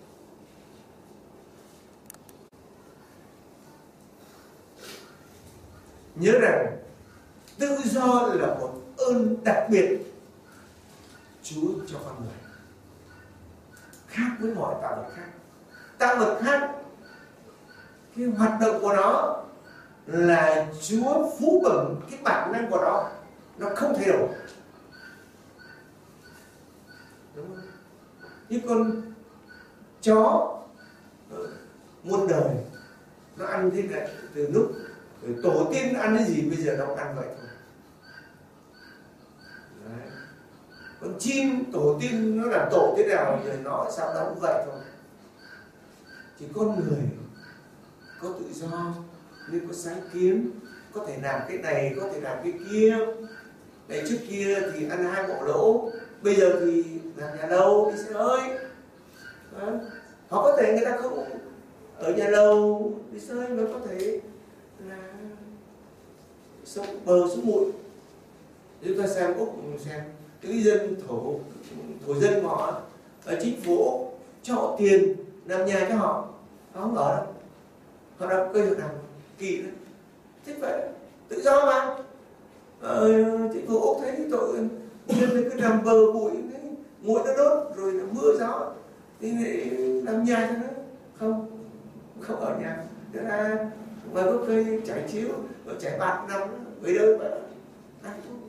Nhớ rằng tự do là một ơn đặc biệt Chúa cho con người, khác với mọi tạo vật khác. Tạo vật khác, cái hoạt động của nó là Chúa phú bẩm cái bản năng của nó, nó không thay đổi. Đúng không? Như con chó muôn đời nó ăn thế này từ lúc tổ tiên ăn cái gì bây giờ nó ăn vậy thôi. Đấy. Con chim tổ tiên nó làm tổ thế nào rồi nó sao nó cũng vậy thôi. Chỉ con người có tự do nên có sáng kiến, có thể làm cái này, có thể làm cái kia. Đấy, trước kia thì ăn hai bộ lỗ, bây giờ thì làm nhà lâu, đi xe hơi. Đó. Họ có thể người ta không ở nhà lâu, đi xe hơi, mới có thể là sống bờ xuống bụi. Chúng ta xem Úc xem cái dân thổ thổ dân họ ở chính phủ cho họ tiền làm nhà cho họ, họ không ở đâu, họ đang cây họ làm kỳ lắm. Thế vậy tự do mà. Ờ, chính phủ Úc thấy tội dân cứ nằm bờ bụi, muỗi nó đốt rồi là mưa gió thì làm nhà cho nó, không không ở nhà, thế là và có cây trải chiếu rồi trải bạt nằm với đâu mà ăn thuốc.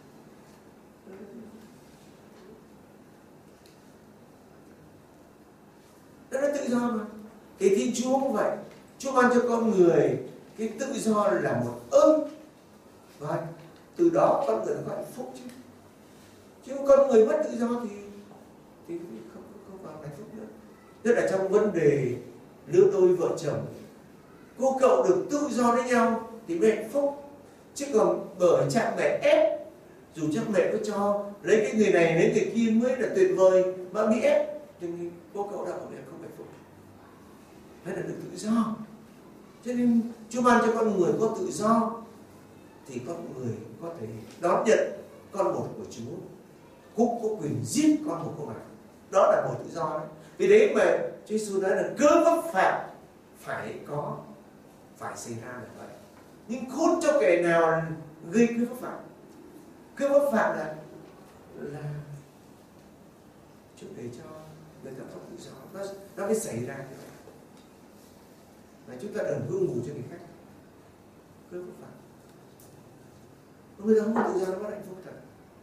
Đó là tự do mà. Thì Thiên Chúa cũng vậy, Chúa ban cho con người cái tự do là một ơn, và từ đó con người có hạnh phúc chứ. Chứ con người mất tự do thì thì không không còn hạnh phúc nữa. Tức là trong vấn đề lứa đôi vợ chồng, cô cậu được tự do với nhau thì mới hạnh phúc. Chứ còn bởi cha mẹ ép, dù cha mẹ có cho lấy cái người này lấy người kia mới là tuyệt vời, mà bị ép thì cô cậu đã không hạnh phúc. Hay là được tự do. Cho nên Chúa ban cho con người có tự do thì con người có thể đón nhận con một của Chúa, cũng có quyền giết con một của bạn. Đó là một tự do đấy. Vì đấy mà Chúa Giêsu nói là cớ vấp phạm phải có, phải xảy ra là vậy. Nhưng khốn cho kẻ nào gây cớ vấp phạm. Cớ vấp phạm là là Chúa để cho người ta có tự do, nó nó mới xảy ra như vậy. Và chúng ta đừng hương ngủ cho người khác. Cớ vấp phạm. Người ta không có tự do, nó có hạnh phúc thật.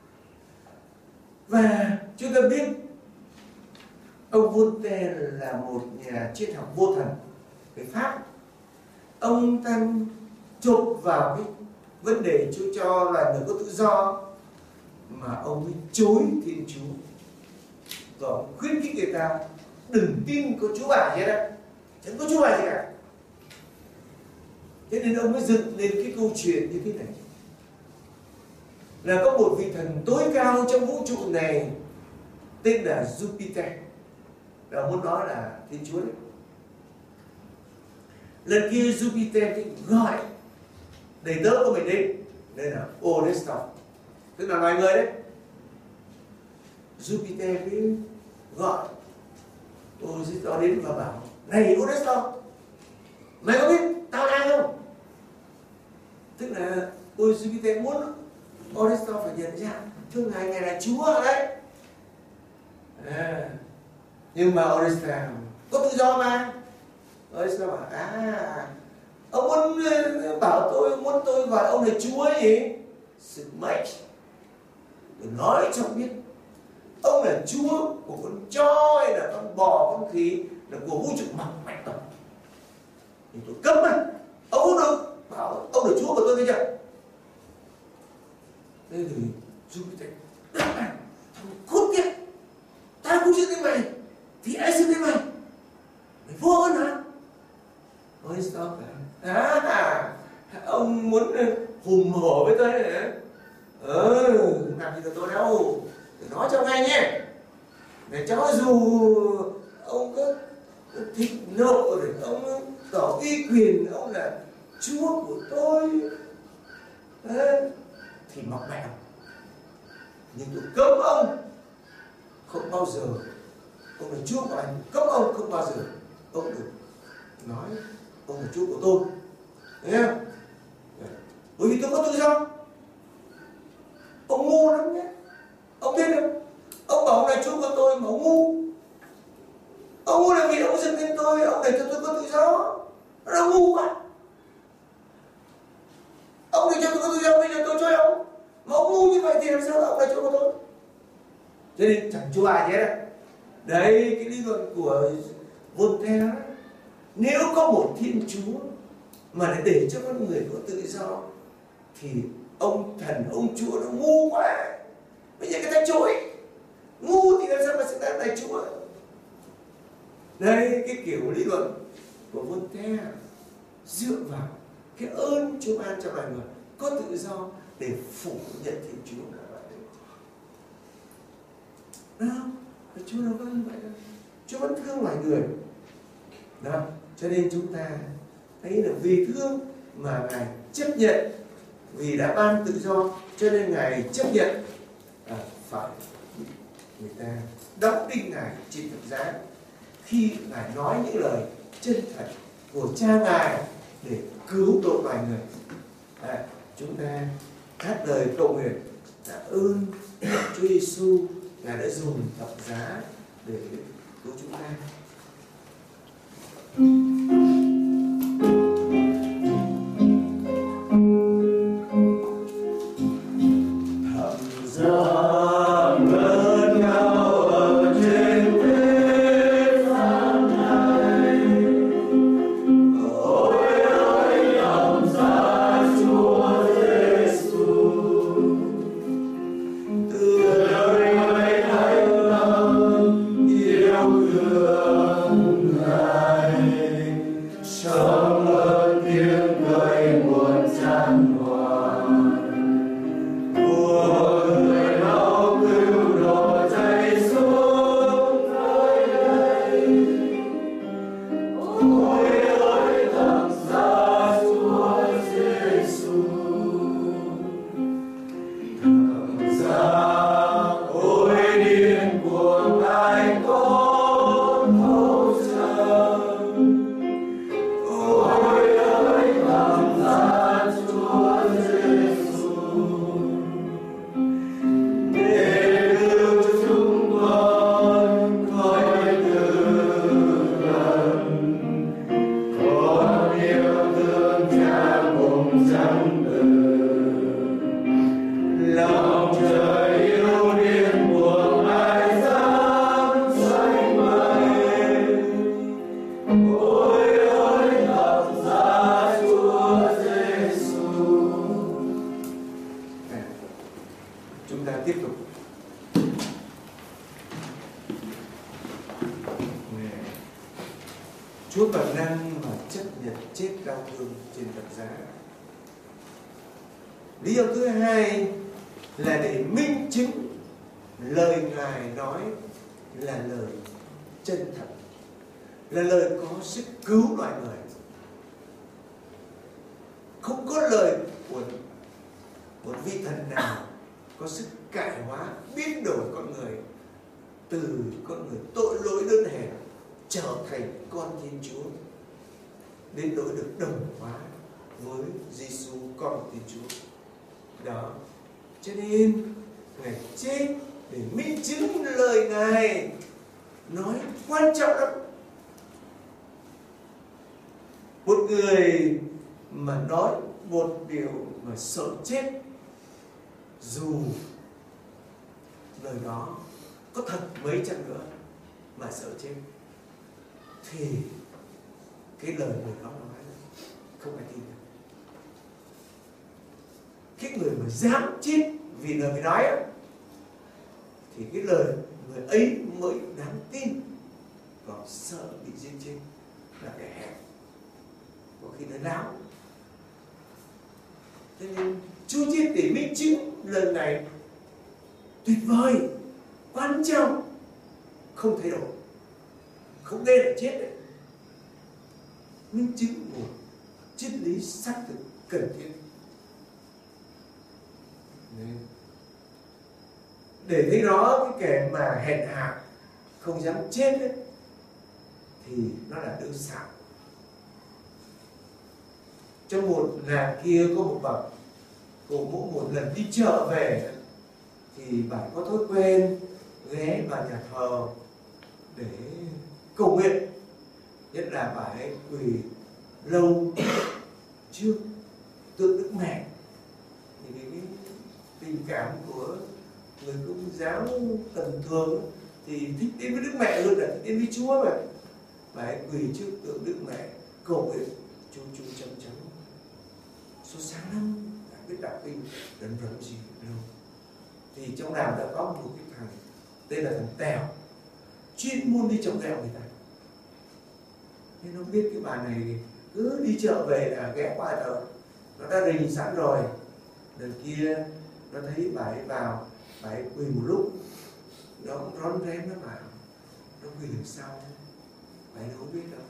Và chúng ta biết ông Voltaire là một nhà triết học vô thần người Pháp. Ông ta chộp vào cái vấn đề Chúa cho loài người có tự do mà ông mới chối Thiên Chúa, và ông khuyến khích người ta đừng tin có Chúa bà gì đấy, chẳng có Chúa bà gì cả. Thế nên ông mới dựng lên cái câu chuyện như thế này, là có một vị thần tối cao trong vũ trụ này tên là Jupiter, là muốn nói là Thiên Chúa đấy. Lần kia Jupiter thì gọi đầy tớ của mình đến Đây là Orestes, tức là loài người đấy. Jupiter cứ gọi Orestes đến và bảo: này Orestes, mày có biết tao là ai không? Tức là Jupiter muốn Orestes phải nhận ra thưa ngài, ngài là Chúa đấy. À, nhưng mà Orestes có tự do mà. Orestes bảo: à, ông muốn bảo tôi, ông muốn tôi gọi ông là Chúa gì? Sự mạnh. Tôi nói cho ông biết, ông là Chúa của con chó hay là con bò, con khỉ, là của vũ trụ mạnh mạnh tổng. Nhưng tôi cấm mà, ông không được bảo ông là Chúa của tôi, thấy chưa? Thế thì Jupiter đáp lại: thằng cút kia, tao không xưng tên mày thì ai xưng tên mày? Mày vô ơn hả? Ôi sao cả? À, ông muốn hùm hổ với tôi hả? Ừ, làm gì được tôi đâu. Tôi nói cho ngay nhé, để cho dù ông có thịt nộ rồi ông tỏ uy quyền ông là Chúa của tôi, đấy, thì mọc mẹ. Nhưng tôi cấm ông không bao giờ, ông là Chúa của anh, cấm ông không bao giờ ông được nói ông là Chúa của tôi, thấy không? Bởi vì tôi có tự do. Ông ngu lắm nhé, ông biết không? Ông bảo ông là Chúa của tôi mà ông ngu. Ông ngu là vì ông dựng lên tôi, ông để cho tôi có tự do. Nó là ngu quá. Ông để cho tôi có tự do, bây giờ tôi cho ông. Mà ông ngu như vậy thì làm sao ông là Chúa của tôi? Cho nên chẳng Chúa ai thế đấy. Đấy, cái lý luận của Voltaire. Nếu có một Thiên Chúa mà lại để cho con người có tự do thì ông thần, ông Chúa nó ngu quá. Bây giờ cái ta chối ngu thì làm sao mà xứng đáng là Chúa? Đây, cái kiểu lý luận của Voltaire dựa vào cái ơn Chúa ban cho loài người có tự do để phủ nhận Thiên Chúa. Đâu, Chúa đâu có như vậy đâu. Chúa vẫn thương loài người. Đó, cho nên chúng ta thấy là vì thương mà Ngài chấp nhận, vì đã ban tự do cho nên Ngài chấp nhận à, phải người ta đóng đinh Ngài trên thập giá khi Ngài nói những lời chân thật của Cha Ngài để cứu độ loài người. À, chúng ta hát lời cầu nguyện tạ ơn Chúa Giêsu, Ngài đã dùng thập giá để cứu chúng ta. Chúa toàn năng mà chấp nhận chết đau thương trên thập giá. Lý do thứ hai là để minh chứng lời Ngài nói là lời chân thật, là lời có sức cứu loài người. Không có lời của một vị thần nào có sức cải hóa, biến đổi con người từ con người tội lỗi đơn hèn trở thành con Thiên Chúa, đến nỗi được đồng hóa với Giêsu con Thiên Chúa. Đó, cho nên Ngài chết để minh chứng lời Ngài nói quan trọng lắm. Một người mà nói một điều mà sợ chết, dù lời đó có thật mấy chăng nữa mà sợ chết, thì cái lời người đó nói không ai tin được. Cái người mà dám chết vì lời người nói á, thì cái lời người ấy mới đáng tin. Còn sợ bị giết chết là kẻ hèn, có khi nó láo. Cho nên Chúa chết để minh chứng lời này tuyệt vời, quan trọng, không thay đổi, không nên là chết đấy. Minh chứng một triết lý xác thực cần thiết. Nên để thấy rõ cái kẻ mà hèn hạ không dám chết ấy, thì nó là đứa xạo. Trong một làng kia có một bậc, cô mỗi một lần đi chợ về thì bà có thói quen ghé vào nhà thờ để cầu nguyện, nhất là bà ấy quỳ lâu trước tượng Đức Mẹ. Thì cái, cái tình cảm của người Công giáo tầm thường thì thích đến với Đức Mẹ hơn là thích đến với Chúa mà. Bà ấy quỳ trước tượng Đức Mẹ cầu nguyện chu chu chấm chấm số sáng lắm, đã biết đọc kinh đấn rấn gì đâu. Thì trong làng đã có một cái thằng tên là thằng Tèo, chuyên môn đi trồng kẹo người ta. Nên nó biết cái bà này cứ đi chợ về là ghé qua thờ, nó đã rình sẵn rồi. Lần kia nó thấy bà ấy vào, bà ấy quỳ một lúc, nó rón rén nó bảo, nó quỳ được sau, bà ấy không biết đâu.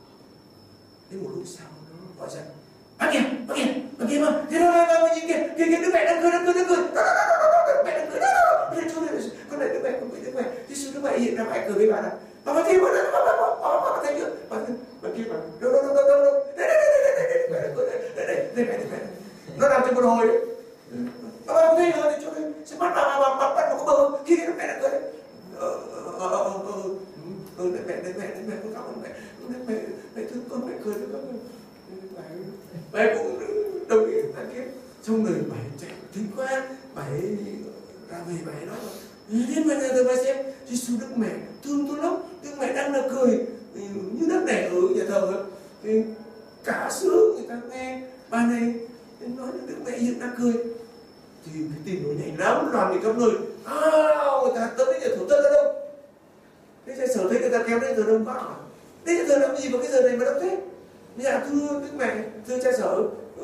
Đến một lúc sau nó gọi ra, bác kìa, bác kìa, bác kìa mà, thế đó, nhìn kìa, kìa kìa, đứa mẹ đang cười, đang cười, đang cười, mẹ đang cười đó, con này đứa mẹ, con này đứa mẹ, thế sao đứa mẹ hiện ra mẹ cười với bà nào? Bà bà thấy bà bà bà bà bà bà thấy chưa? Bà bà kia bà đâu đâu đâu đâu đâu đây đây đây đây đây đây đây đây đây nó nằm trong một hồi đấy. Bà bà thấy rồi thì chỗ đây sẽ bắt bà bà bà bắt bắt một cái bờ kia đứa mẹ đang cười. Ờ ờ ờ ờ ờ mẹ mẹ mẹ mẹ con cảm ơn mẹ, mẹ mẹ thương con, mẹ cười với con. Bà cũng đồng ý là kia. Xong rồi bà chạy thính quá, bà ra về bà nói là đến bây giờ bà xem Giêsu Đức Mẹ thương tôi lắm, Đức Mẹ đang là cười như đất nẻ ở nhà thờ. Thì cả xứ người ta nghe bà này nói là Đức Mẹ hiện đang cười thì cái tin nó nhảy lắm, loạn đi khắp nơi. À, người ta tới nhà thổ tân ở đâu? Thế cha Sở thấy người ta kéo đến giờ đông quá. Đến giờ làm gì mà cái giờ này mà đông thế? Dạ thưa Đức Mẹ, thưa cha Sở,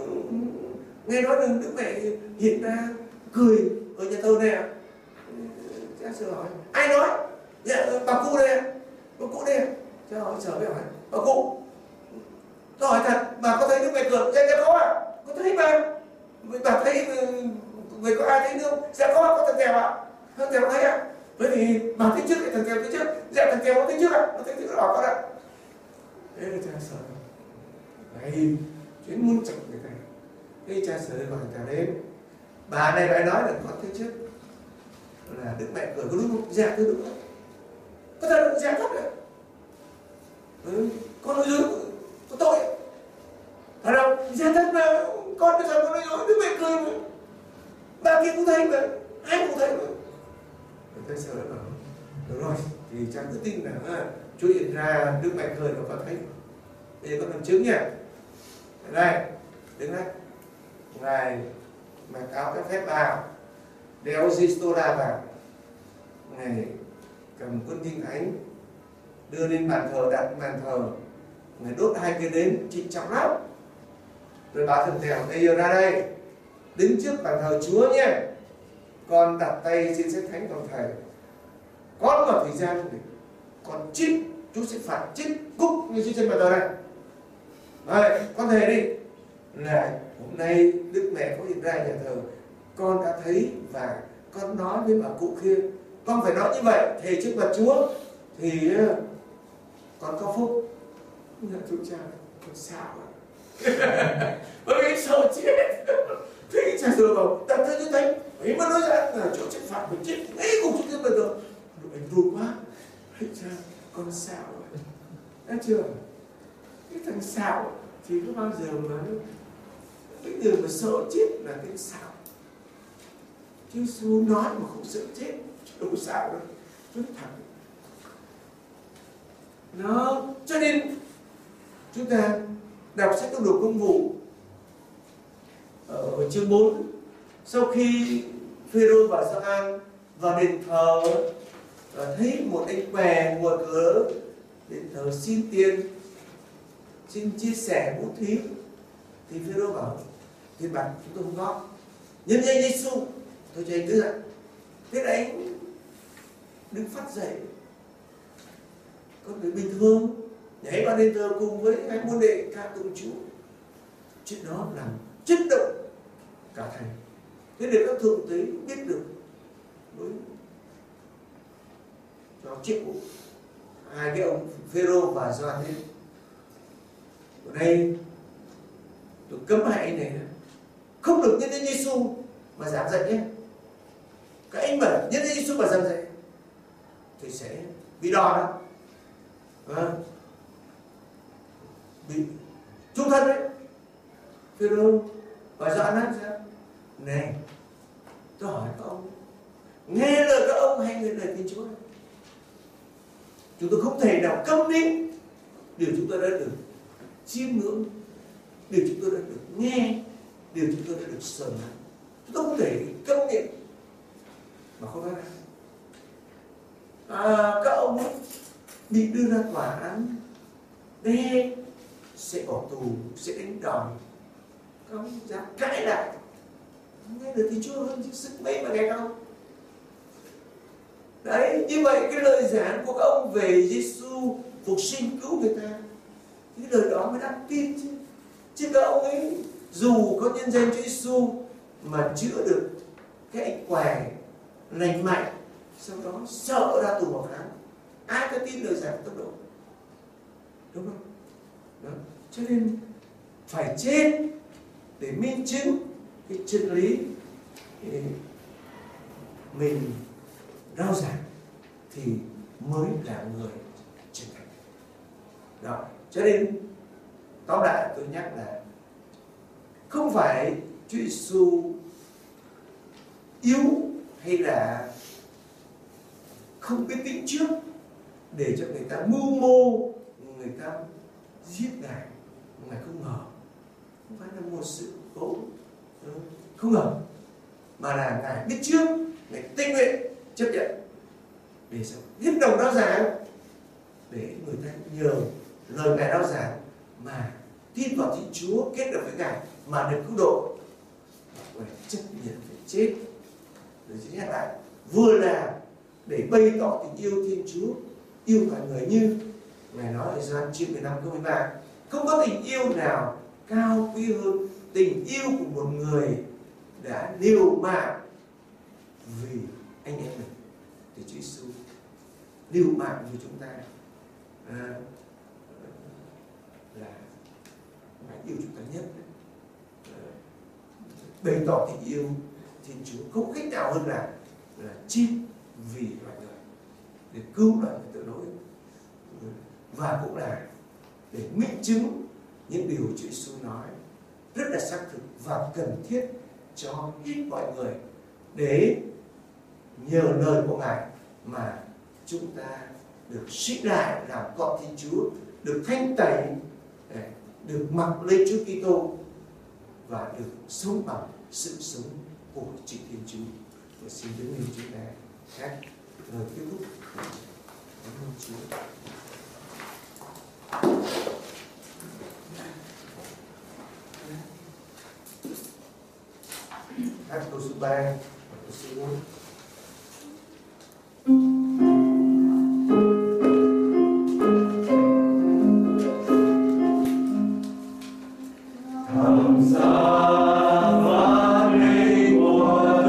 nghe nói rằng Đức Mẹ hiện ra cười ở nhà thờ này ạ. Cha Sở hỏi, ai nói? Dạ bà cụ đây ạ. Bà cụ đây ạ. Cha hỏi Sở mới hỏi, bà cụ, tôi hỏi thật, bà có thấy Đức Mẹ cười? Dạ dạ có ạ. Có thấy mà. Bà thấy người có ai thấy nữa không? Dạ có, có thằng Tèo ạ. Thằng Tèo thấy ạ. Bởi vì bà thấy trước thì thằng Tèo thấy trước. Dạ thằng Tèo có thấy trước ạ. Nó thấy trước đỏ con ạ. Thế là cha Sở này chuyến muốn chọc người ta. Thế cha Sở gọi thằng Tèo đến. Bà này lại nói là con thấy trước là Đức Mẹ cười có đúng không? Dạ thưa đúng không? Có thật là dạ thật đấy. Ừ, con nói dối có tội. Thật đâu? Dạ thật mà con bây giờ con nói dối Đức Mẹ cười mà. Bà kia cũng thấy mà, ai cũng thấy mà. Thế Sở đã bảo được rồi, thì cha cứ tin là Chúa hiện ra Đức Mẹ cười nó có thấy. Bây giờ con làm chứng nhỉ. Đây, đứng đây. Ngài mặc áo các phép vào, đeo Gistola vào. Ngài cầm cuốn kinh thánh đưa lên bàn thờ, đặt bàn thờ. Ngài đốt hai cái nến trịnh trọng lắm. Rồi bảo thằng Tèo bây giờ ra đây, đứng trước bàn thờ Chúa nhé. Con đặt tay trên sách thánhของthầy. Có một thời gian để con chích, Chúa sẽ phạt chích cúc như trên bàn thờ này. Đấy, con thề đi là hôm nay Đức Mẹ có hiện ra nhà thờ, con đã thấy và con nói với bà cụ kia, con phải nói như vậy thề trước mặt Chúa thì con có phúc. Thưa cha, con sao ạ? Bởi vì sợ chết. Thế cha rồi bảo, đặt ra như thế, ấy mà nói ra là chỗ trách phạt mình chết ngay cùng chỗ kia bây giờ. Anh vui quá. Thế cha, con sao ạ? Đã chưa? Cái thằng sao thì có bao giờ mà cái người mà sợ chết là cái sao. Chứ Giêsu nói mà không sợ chết, đâu sao đâu. Rất thẳng. Nó, cho nên chúng ta đọc sách Tông Đồ Công vụ ở chương bốn, sau khi Phêrô và Gioan vào đền thờ thấy một anh què ngồi cửa đền thờ xin tiền, xin chia sẻ vũ thí, thì Phêrô bảo tiền bạc chúng tôi không có, nhân danh Giêsu tôi cho anh cứ dậy. Thế là anh đứng phát dậy, con người bình thường nhảy vào đền thờ cùng với hai môn đệ ca tụng Chúa. Chuyện đó làm chấn động cả thành. Thế để các thượng tế biết được với cho triệu hai cái ông Phêrô và Gioan lên. Ở đây tôi cấm hai anh này không được nhân danh Giêsu mà giảng dạy nhé. Các anh mà nhân danh Giêsu mà giảng dạy thì sẽ bị đòn đó. À, bị trung thân đấy. Phêrô và Gioan nói sao? Này, tôi hỏi các ông, nghe lời các ông hay nghe lời Thiên Chúa? Chúng tôi không thể nào câm nín điều chúng tôi đã được chiêm ngưỡng, điều chúng tôi đã được nghe, điều chúng tôi đã được sờ nắn. Chúng tôi không thể câm niệm mà không nói ra. À, các ông ấy bị đưa ra tòa án, đe, sẽ bỏ tù, sẽ đánh đòn. Các ông dám cãi lại, nghe được thì Chúa hơn chứ sức mấy mà nghe không? Đấy, như vậy cái lời giảng của các ông về Giêsu phục sinh cứu người ta, cái lời đó mới đáng tin chứ. Chứ các ông ấy dù có nhân danh Chúa Giêsu mà chữa được cái anh què lành mạnh, sau đó sợ ra tù một tháng, ai có tin lời giảng tốc độ, đúng không? Đó. Cho nên phải chết để minh chứng cái chân lý thì mình rao giảng thì mới là người trưởng thành. Đó. Cho nên tóm lại tôi nhắc là không phải Chúa Giêsu yếu hay là không biết tính trước để cho người ta mưu mô, người ta giết Ngài, Ngài không ngờ. Không phải là một sự cố không ngờ, mà là Ngài biết trước, Ngài tinh nguyện chấp nhận để sao hiệp đồng rao giảng, để người ta nhờ lời Ngài rao giảng mà tin vào Thiên Chúa, kết hợp với Ngài mà được cứu độ. Và chấp nhận phải chết. Rồi chỉ nhắc lại, vừa là để bày tỏ tình yêu Thiên Chúa, yêu mọi người như Ngài nói ở Gioan chương mười lăm câu mười ba, không có tình yêu nào cao quý hơn tình yêu của một người đã liều mạng vì anh em mình. Thì Chúa Giêsu liều mạng vì chúng ta à, là Ngài yêu chúng ta nhất. À, bày tỏ tình yêu Thiên Chúa không cách nào hơn là là chết vì loài người, để cứu loài người tội lỗi, và cũng là để minh chứng những điều Chúa Giêsu nói rất là xác thực và cần thiết cho ít mọi người, để nhờ lời của Ngài mà chúng ta được sinh lại làm con Thiên Chúa, được thanh tẩy, được mặc lên Chúa Kitô và được sống bằng sự sống của chính Thiên Chúa. Và xin đứng lên chúng ta hát lời kết thúc. Cảm ơn Chúa. Hát câu số ba và câu số bốn. Thầm xa vã linh hồn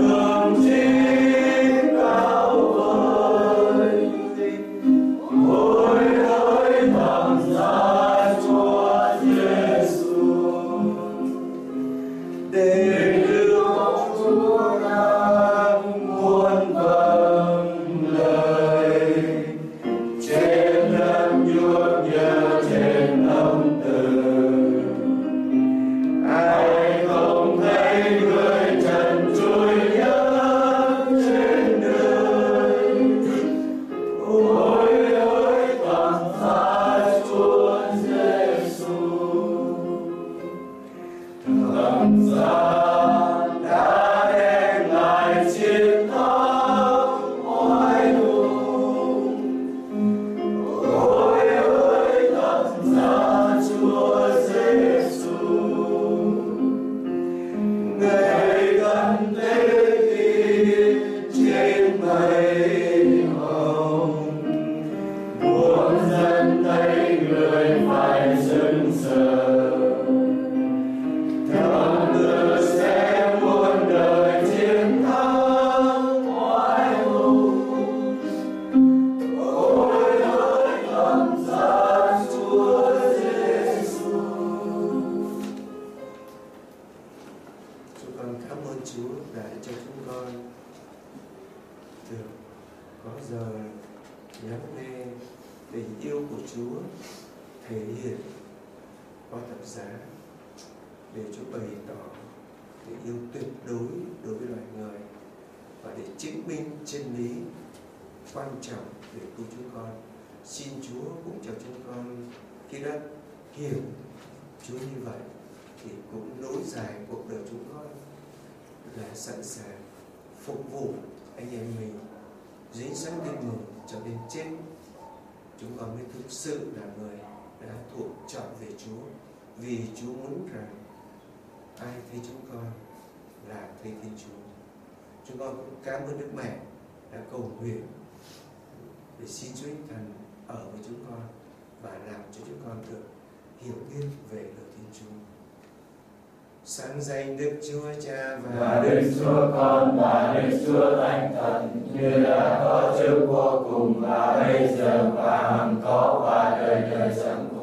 mê tình yêu của Chúa thể hiện qua thập giá, để Chúa bày tỏ tình yêu tuyệt đối đối với loài người, và để chứng minh chân lý quan trọng để cứu chúng con. Xin Chúa cũng cho chúng con khi đã hiểu Chúa như vậy thì cũng nối dài cuộc đời chúng con là sẵn sàng phục vụ anh em mình dưới sáng tin mừng cho đến chết. Chúng con mới thực sự là người đã thuộc chọn về Chúa, vì Chúa muốn rằng ai thấy chúng con là thấy Thiên Chúa. Chúng con cũng cảm ơn Đức Mẹ đã cầu nguyện để xin Chúa Thần ở với chúng con và làm cho chúng con được hiểu biết về lời Thiên Chúa. Sáng danh Đức Chúa Cha và, và Đức Chúa Con và Đức Chúa Thánh Thần, như đã có trước vô cùng và bây giờ và hằng có và đời đời chẳng cùng.